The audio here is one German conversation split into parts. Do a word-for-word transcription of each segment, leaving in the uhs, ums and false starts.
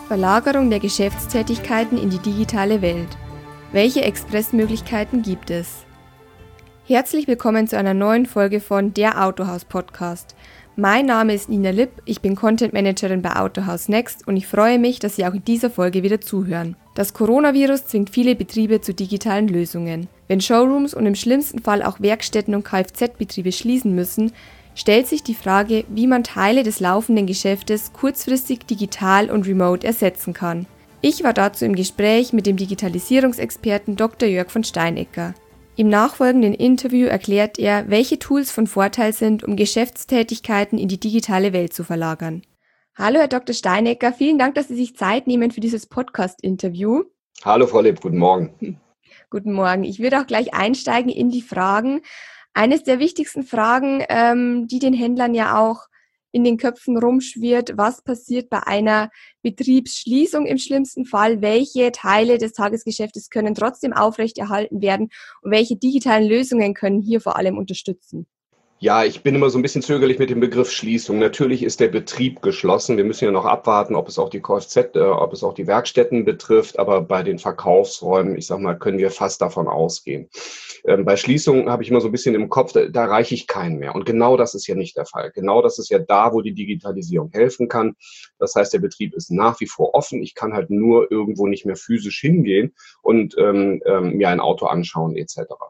Verlagerung der Geschäftstätigkeiten in die digitale Welt. Welche Expressmöglichkeiten gibt es? Herzlich willkommen zu einer neuen Folge von Der Autohaus Podcast. Mein Name ist Nina Lipp, ich bin Content Managerin bei Autohaus Next und ich freue mich, dass Sie auch in dieser Folge wieder zuhören. Das Coronavirus zwingt viele Betriebe zu digitalen Lösungen. Wenn Showrooms und im schlimmsten Fall auch Werkstätten und Kfz-Betriebe schließen müssen, stellt sich die Frage, wie man Teile des laufenden Geschäftes kurzfristig digital und remote ersetzen kann. Ich war dazu im Gespräch mit dem Digitalisierungsexperten Doktor Jörg von Steinecker. Im nachfolgenden Interview erklärt er, welche Tools von Vorteil sind, um Geschäftstätigkeiten in die digitale Welt zu verlagern. Hallo Herr Doktor Steinecker, vielen Dank, dass Sie sich Zeit nehmen für dieses Podcast-Interview. Hallo Frau Lipp, guten Morgen. Guten Morgen. Ich würde auch gleich einsteigen in die Fragen. Eines der wichtigsten Fragen, ähm, die den Händlern ja auch in den Köpfen rumschwirrt: Was passiert bei einer Betriebsschließung im schlimmsten Fall? Welche Teile des Tagesgeschäftes können trotzdem aufrechterhalten werden und welche digitalen Lösungen können hier vor allem unterstützen? Ja, ich bin immer so ein bisschen zögerlich mit dem Begriff Schließung. Natürlich ist der Betrieb geschlossen. Wir müssen ja noch abwarten, ob es auch die Kfz, äh, ob es auch die Werkstätten betrifft. Aber bei den Verkaufsräumen, ich sag mal, können wir fast davon ausgehen. Ähm, bei Schließungen habe ich immer so ein bisschen im Kopf, da, da erreiche ich keinen mehr. Und genau das ist ja nicht der Fall. Genau das ist ja da, wo die Digitalisierung helfen kann. Das heißt, der Betrieb ist nach wie vor offen. Ich kann halt nur irgendwo nicht mehr physisch hingehen und ähm, ähm, mir ein Auto anschauen et cetera.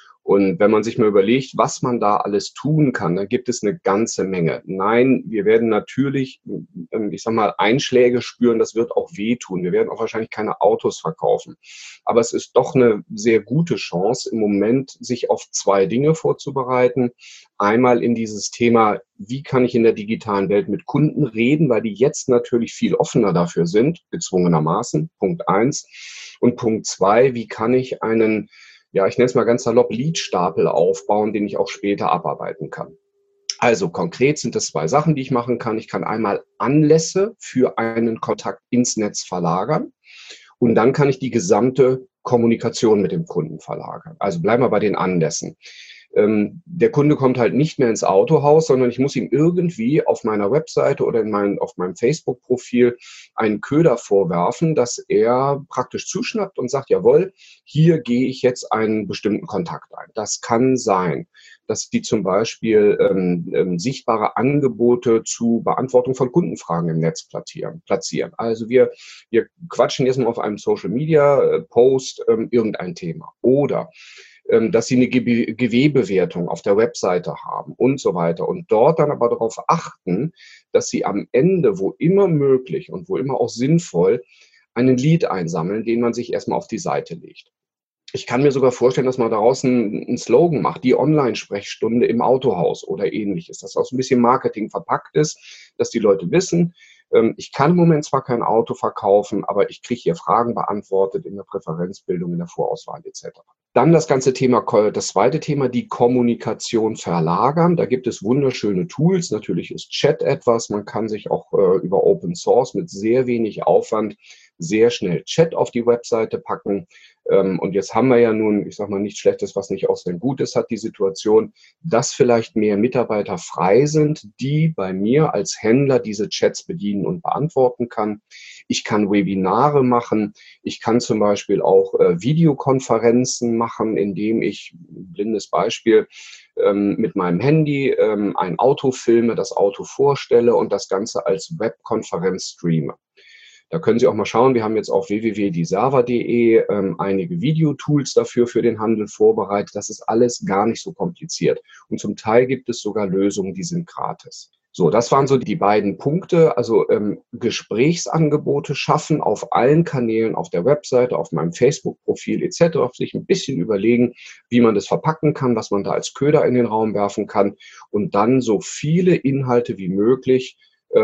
Und wenn man sich mal überlegt, was man da alles tun kann, dann gibt es eine ganze Menge. Nein, wir werden natürlich, ich sag mal, Einschläge spüren, das wird auch wehtun. Wir werden auch wahrscheinlich keine Autos verkaufen. Aber es ist doch eine sehr gute Chance, im Moment sich auf zwei Dinge vorzubereiten. Einmal in dieses Thema, wie kann ich in der digitalen Welt mit Kunden reden, weil die jetzt natürlich viel offener dafür sind, gezwungenermaßen, Punkt eins. Und Punkt zwei, wie kann ich einen, ja, ich nenne es mal ganz salopp, Leadstapel aufbauen, den ich auch später abarbeiten kann. Also konkret sind das zwei Sachen, die ich machen kann. Ich kann einmal Anlässe für einen Kontakt ins Netz verlagern und dann kann ich die gesamte Kommunikation mit dem Kunden verlagern. Also bleiben wir bei den Anlässen. Ähm, der Kunde kommt halt nicht mehr ins Autohaus, sondern ich muss ihm irgendwie auf meiner Webseite oder in mein, auf meinem Facebook-Profil einen Köder vorwerfen, dass er praktisch zuschnappt und sagt, jawohl, hier gehe ich jetzt einen bestimmten Kontakt ein. Das kann sein, dass die zum Beispiel ähm, ähm, sichtbare Angebote zu Beantwortung von Kundenfragen im Netz platzieren. platzieren. Also wir, wir quatschen jetzt mal auf einem Social-Media-Post ähm, irgendein Thema. Oder dass sie eine G W-Bewertung auf der Webseite haben und so weiter. Und dort dann aber darauf achten, dass sie am Ende, wo immer möglich und wo immer auch sinnvoll, einen Lead einsammeln, den man sich erstmal auf die Seite legt. Ich kann mir sogar vorstellen, dass man daraus einen, einen Slogan macht, die Online-Sprechstunde im Autohaus oder ähnliches, dass auch so ein bisschen Marketing verpackt ist, dass die Leute wissen, ich kann im Moment zwar kein Auto verkaufen, aber ich kriege hier Fragen beantwortet in der Präferenzbildung, in der Vorauswahl et cetera. Dann das ganze Thema, das zweite Thema, die Kommunikation verlagern. Da gibt es wunderschöne Tools. Natürlich ist Chat etwas. Man kann sich auch äh, über Open Source mit sehr wenig Aufwand sehr schnell Chat auf die Webseite packen. Ähm, und jetzt haben wir ja nun, ich sage mal, nichts Schlechtes, was nicht auch sein Gutes hat, die Situation, dass vielleicht mehr Mitarbeiter frei sind, die bei mir als Händler diese Chats bedienen und beantworten kann. Ich kann Webinare machen. Ich kann zum Beispiel auch äh, Videokonferenzen machen, indem ich, blindes Beispiel, ähm, mit meinem Handy ähm, ein Auto filme, das Auto vorstelle und das Ganze als Webkonferenz streame. Da können Sie auch mal schauen, wir haben jetzt auf w w w punkt disava punkt de ähm, einige Videotools dafür für den Handel vorbereitet. Das ist alles gar nicht so kompliziert. Und zum Teil gibt es sogar Lösungen, die sind gratis. So, das waren so die beiden Punkte, also ähm, Gesprächsangebote schaffen auf allen Kanälen, auf der Webseite, auf meinem Facebook-Profil et cetera, sich ein bisschen überlegen, wie man das verpacken kann, was man da als Köder in den Raum werfen kann und dann so viele Inhalte wie möglich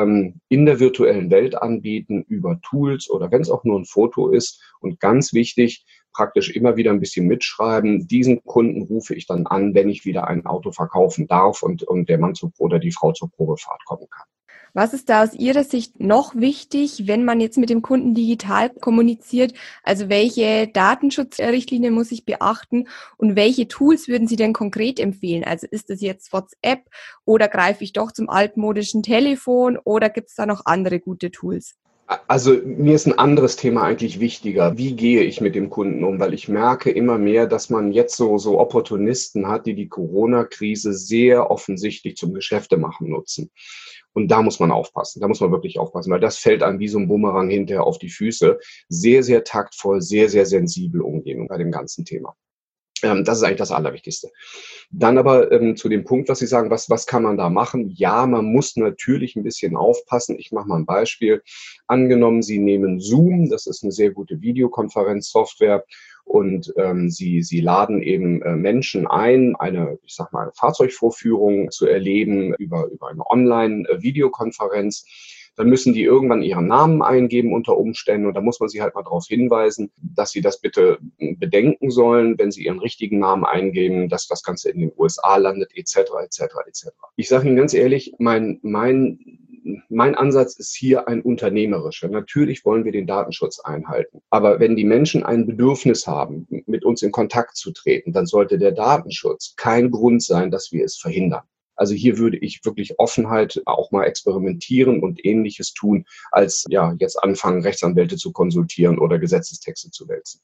in der virtuellen Welt anbieten über Tools oder wenn es auch nur ein Foto ist. Und ganz wichtig, praktisch immer wieder ein bisschen mitschreiben. Diesen Kunden rufe ich dann an, wenn ich wieder ein Auto verkaufen darf und, und der Mann zur, oder die Frau zur Probefahrt kommen kann. Was ist da aus Ihrer Sicht noch wichtig, wenn man jetzt mit dem Kunden digital kommuniziert? Also welche Datenschutzrichtlinien muss ich beachten und welche Tools würden Sie denn konkret empfehlen? Also ist das jetzt WhatsApp oder greife ich doch zum altmodischen Telefon oder gibt es da noch andere gute Tools? Also mir ist ein anderes Thema eigentlich wichtiger. Wie gehe ich mit dem Kunden um? Weil ich merke immer mehr, dass man jetzt so, so Opportunisten hat, die die Corona-Krise sehr offensichtlich zum Geschäftemachen nutzen. Und da muss man aufpassen. Da muss man wirklich aufpassen, weil das fällt einem wie so ein Bumerang hinterher auf die Füße. Sehr, sehr taktvoll, sehr, sehr sensibel umgehen bei dem ganzen Thema. Ähm, das ist eigentlich das Allerwichtigste. Dann aber ähm, zu dem Punkt, was Sie sagen, was, was kann man da machen? Ja, man muss natürlich ein bisschen aufpassen. Ich mache mal ein Beispiel. Angenommen, Sie nehmen Zoom, das ist eine sehr gute Videokonferenzsoftware, und ähm, Sie, Sie laden eben äh, Menschen ein, eine, ich sag mal, Fahrzeugvorführung zu erleben über, über eine Online-Videokonferenz. Dann müssen die irgendwann ihren Namen eingeben unter Umständen, und da muss man sie halt mal darauf hinweisen, dass sie das bitte bedenken sollen, wenn sie ihren richtigen Namen eingeben, dass das Ganze in den U S A landet, et cetera, et cetera, et cetera. Ich sage Ihnen ganz ehrlich, mein, mein, mein Ansatz ist hier ein unternehmerischer. Natürlich wollen wir den Datenschutz einhalten, aber wenn die Menschen ein Bedürfnis haben, mit uns in Kontakt zu treten, dann sollte der Datenschutz kein Grund sein, dass wir es verhindern. Also hier würde ich wirklich Offenheit auch mal experimentieren und Ähnliches tun, als ja jetzt anfangen, Rechtsanwälte zu konsultieren oder Gesetzestexte zu wälzen.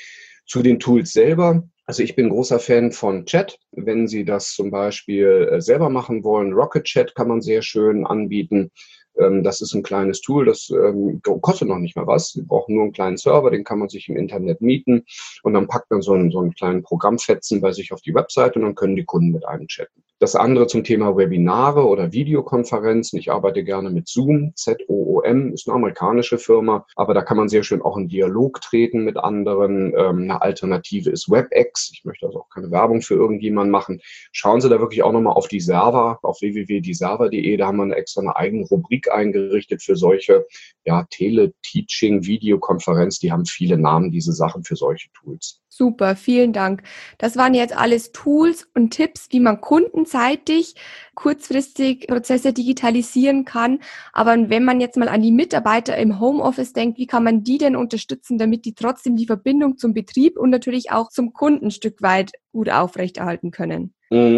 Zu den Tools selber. Also ich bin großer Fan von Chat. Wenn Sie das zum Beispiel selber machen wollen, Rocket Chat kann man sehr schön anbieten. Das ist ein kleines Tool, das kostet noch nicht mal was. Sie brauchen nur einen kleinen Server, den kann man sich im Internet mieten, und dann packt man so einen, so einen kleinen Programmfetzen bei sich auf die Webseite, und dann können die Kunden mit einem chatten. Das andere zum Thema Webinare oder Videokonferenzen. Ich arbeite gerne mit Zoom, Z O O M, ist eine amerikanische Firma, aber da kann man sehr schön auch in Dialog treten mit anderen. Eine Alternative ist WebEx. Ich möchte also auch keine Werbung für irgendjemanden machen. Schauen Sie da wirklich auch nochmal auf die Server, auf w w w punkt die server punkt de. Da haben wir eine extra eine eigene Rubrik eingerichtet für solche, ja, Tele-Teaching, Videokonferenz. Die haben viele Namen, diese Sachen, für solche Tools. Super, vielen Dank. Das waren jetzt alles Tools und Tipps, wie man kundenseitig kurzfristig Prozesse digitalisieren kann. Aber wenn man jetzt mal an die Mitarbeiter im Homeoffice denkt, wie kann man die denn unterstützen, damit die trotzdem die Verbindung zum Betrieb und natürlich auch zum Kunden ein Stück weit gut aufrechterhalten können?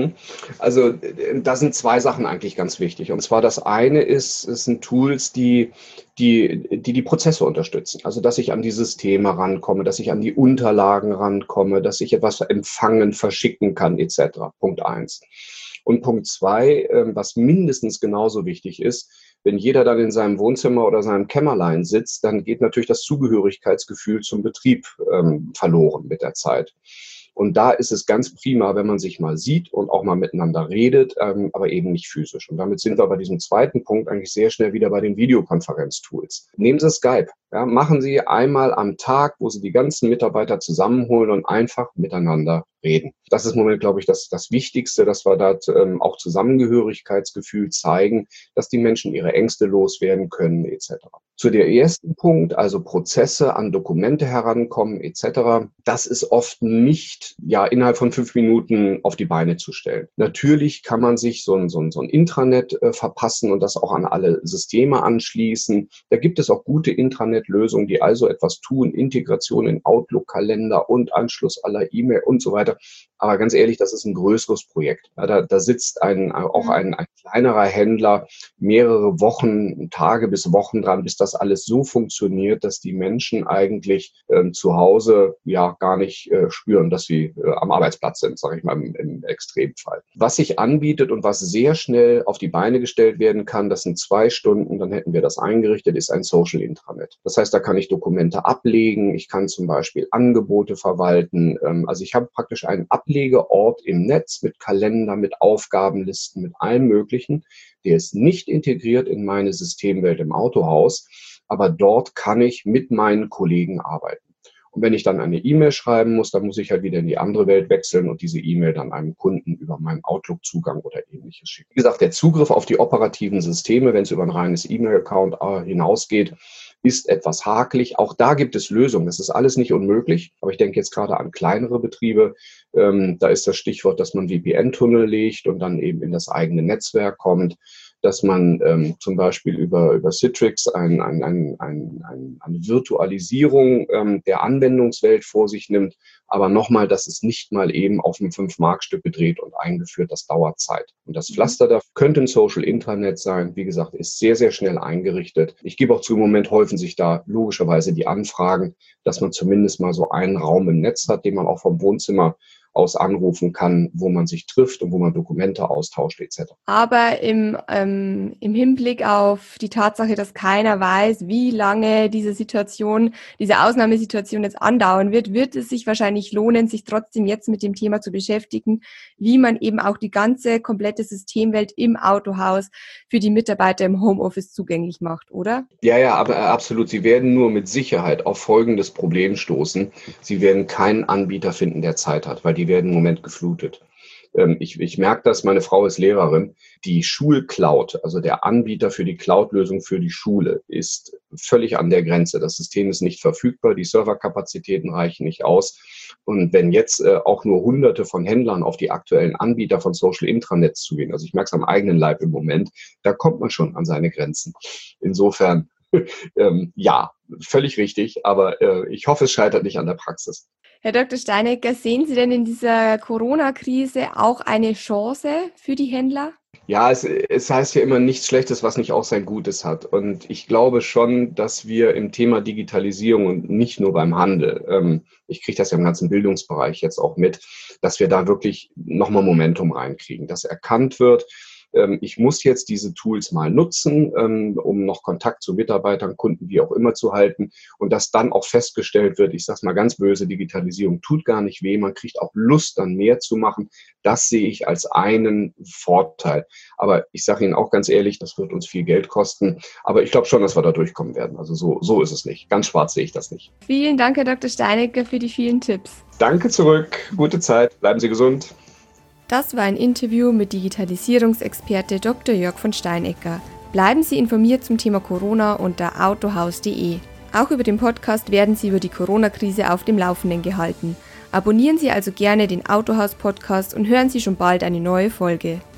Also da sind zwei Sachen eigentlich ganz wichtig. Und zwar das eine ist, es sind Tools, die die, die die Prozesse unterstützen. Also dass ich an die Systeme rankomme, dass ich an die Unterlagen rankomme, dass ich etwas empfangen, verschicken kann, et cetera. Punkt eins. Und Punkt zwei, was mindestens genauso wichtig ist: Wenn jeder dann in seinem Wohnzimmer oder seinem Kämmerlein sitzt, dann geht natürlich das Zugehörigkeitsgefühl zum Betrieb ähm, verloren mit der Zeit. Und da ist es ganz prima, wenn man sich mal sieht und auch mal miteinander redet, ähm, aber eben nicht physisch. Und damit sind wir bei diesem zweiten Punkt eigentlich sehr schnell wieder bei den Videokonferenztools. Nehmen Sie Skype. Ja, machen Sie einmal am Tag, wo Sie die ganzen Mitarbeiter zusammenholen und einfach miteinander reden. Das ist im Moment, glaube ich, das, das Wichtigste, dass wir da ähm, auch Zusammengehörigkeitsgefühl zeigen, dass die Menschen ihre Ängste loswerden können, et cetera. Zu der ersten Punkt, also Prozesse an Dokumente herankommen, et cetera. Das ist oft nicht ja innerhalb von fünf Minuten auf die Beine zu stellen. Natürlich kann man sich so ein, so ein, so ein Intranet äh, verpassen und das auch an alle Systeme anschließen. Da gibt es auch gute Intranet-Lösungen, die also etwas tun, Integration in Outlook-Kalender und Anschluss aller E-Mail und so weiter. Aber ganz ehrlich, das ist ein größeres Projekt. Ja, da, da sitzt ein, auch ein, ein kleinerer Händler mehrere Wochen, Tage bis Wochen dran, bis das alles so funktioniert, dass die Menschen eigentlich äh, zu Hause ja gar nicht äh, spüren, dass sie äh, am Arbeitsplatz sind, sage ich mal im, im Extremfall. Was sich anbietet und was sehr schnell auf die Beine gestellt werden kann, das sind zwei Stunden, dann hätten wir das eingerichtet, ist ein Social Intranet. Das heißt, da kann ich Dokumente ablegen, ich kann zum Beispiel Angebote verwalten. Ähm, also ich habe praktisch einen Ablegeort im Netz mit Kalender, mit Aufgabenlisten, mit allem Möglichen. Der ist nicht integriert in meine Systemwelt im Autohaus, aber dort kann ich mit meinen Kollegen arbeiten. Und wenn ich dann eine E-Mail schreiben muss, dann muss ich halt wieder in die andere Welt wechseln und diese E-Mail dann einem Kunden über meinen Outlook-Zugang oder Ähnliches schicken. Wie gesagt, der Zugriff auf die operativen Systeme, wenn es über ein reines E-Mail-Account hinausgeht, ist etwas hakelig. Auch da gibt es Lösungen. Das ist alles nicht unmöglich. Aber ich denke jetzt gerade an kleinere Betriebe. Ähm, da ist das Stichwort, dass man V P N-Tunnel legt und dann eben in das eigene Netzwerk kommt. dass man ähm, zum Beispiel über, über Citrix ein, ein, ein, ein, ein, eine Virtualisierung ähm, der Anwendungswelt vor sich nimmt. Aber nochmal, das ist nicht mal eben auf einem fünf-Mark-Stück gedreht und eingeführt, das dauert Zeit. Und das Pflaster da könnte ein Social Intranet sein. Wie gesagt, ist sehr, sehr schnell eingerichtet. Ich gebe auch zu, im Moment häufen sich da logischerweise die Anfragen, dass man zumindest mal so einen Raum im Netz hat, den man auch vom Wohnzimmer aus anrufen kann, wo man sich trifft und wo man Dokumente austauscht et cetera. Aber im, ähm, im Hinblick auf die Tatsache, dass keiner weiß, wie lange diese Situation, diese Ausnahmesituation jetzt andauern wird, wird es sich wahrscheinlich lohnen, sich trotzdem jetzt mit dem Thema zu beschäftigen, wie man eben auch die ganze komplette Systemwelt im Autohaus für die Mitarbeiter im Homeoffice zugänglich macht, oder? Ja, ja, aber absolut. Sie werden nur mit Sicherheit auf folgendes Problem stoßen. Sie werden keinen Anbieter finden, der Zeit hat, weil die werden im Moment geflutet. Ich, ich merke das, meine Frau ist Lehrerin. Die Schulcloud, also der Anbieter für die Cloud-Lösung für die Schule, ist völlig an der Grenze. Das System ist nicht verfügbar, die Serverkapazitäten reichen nicht aus. Und wenn jetzt äh, auch nur Hunderte von Händlern auf die aktuellen Anbieter von Social Intranets zugehen, also ich merke es am eigenen Leib im Moment, da kommt man schon an seine Grenzen. Insofern, ähm, ja, völlig richtig, aber äh, ich hoffe, es scheitert nicht an der Praxis. Herr Doktor Steinecker, sehen Sie denn in dieser Corona-Krise auch eine Chance für die Händler? Ja, es, es heißt ja immer nichts Schlechtes, was nicht auch sein Gutes hat. Und ich glaube schon, dass wir im Thema Digitalisierung und nicht nur beim Handel, ähm, ich kriege das ja im ganzen Bildungsbereich jetzt auch mit, dass wir da wirklich nochmal Momentum reinkriegen, dass erkannt wird, ich muss jetzt diese Tools mal nutzen, um noch Kontakt zu Mitarbeitern, Kunden, wie auch immer zu halten und dass dann auch festgestellt wird, ich sage es mal ganz böse, Digitalisierung tut gar nicht weh, man kriegt auch Lust, dann mehr zu machen. Das sehe ich als einen Vorteil. Aber ich sage Ihnen auch ganz ehrlich, das wird uns viel Geld kosten, aber ich glaube schon, dass wir da durchkommen werden. Also so, so ist es nicht. Ganz schwarz sehe ich das nicht. Vielen Dank, Herr Doktor Steinecker, für die vielen Tipps. Danke zurück. Gute Zeit. Bleiben Sie gesund. Das war ein Interview mit Digitalisierungsexperte Doktor Jörg von Steinecker. Bleiben Sie informiert zum Thema Corona unter autohaus punkt de. Auch über den Podcast werden Sie über die Corona-Krise auf dem Laufenden gehalten. Abonnieren Sie also gerne den Autohaus-Podcast und hören Sie schon bald eine neue Folge.